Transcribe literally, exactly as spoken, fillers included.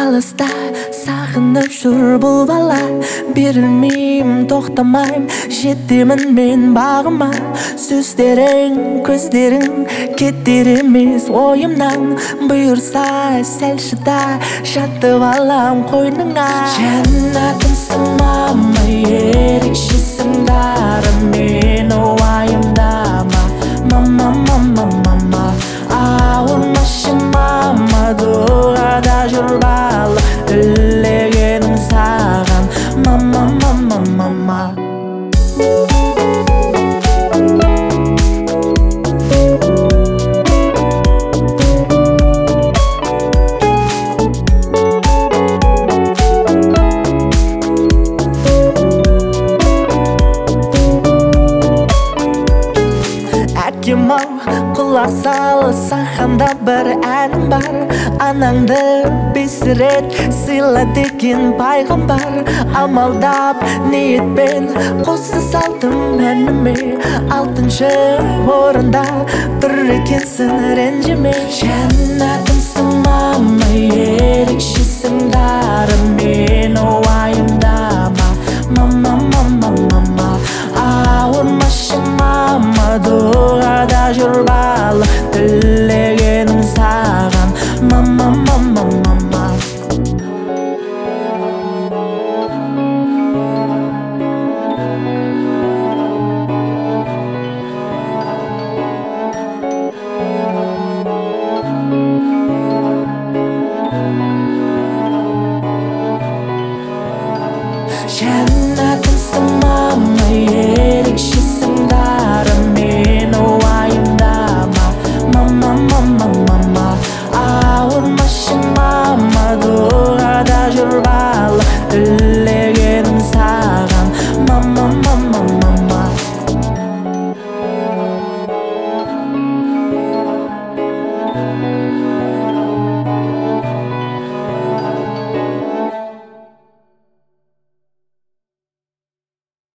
алыста сағынып жүр бұл бала. Берілмеймін, тоқтамайым, жетемін мен бағыма. Сөздерің, көздерің кетер емес ойымнан. Бұйырса сәл шыда, жатып алам қойныңа. Жәннатымсың мама, ерекшесің дарым, мені уайымдама. Мама, мама, мама, ауырмашы мама, дұғада жүр бала, тілегенім саған. Мама, мама, мама. Әкем-ау, құлақ сал, саханда бір әнім бар. Анаңды бес рет сыйлады екен пайғамбар. Амалдап ниетпен қоса салдым әніме. Алтыншы орында бір екенсің, ренжіме. Жәннатымсың мама,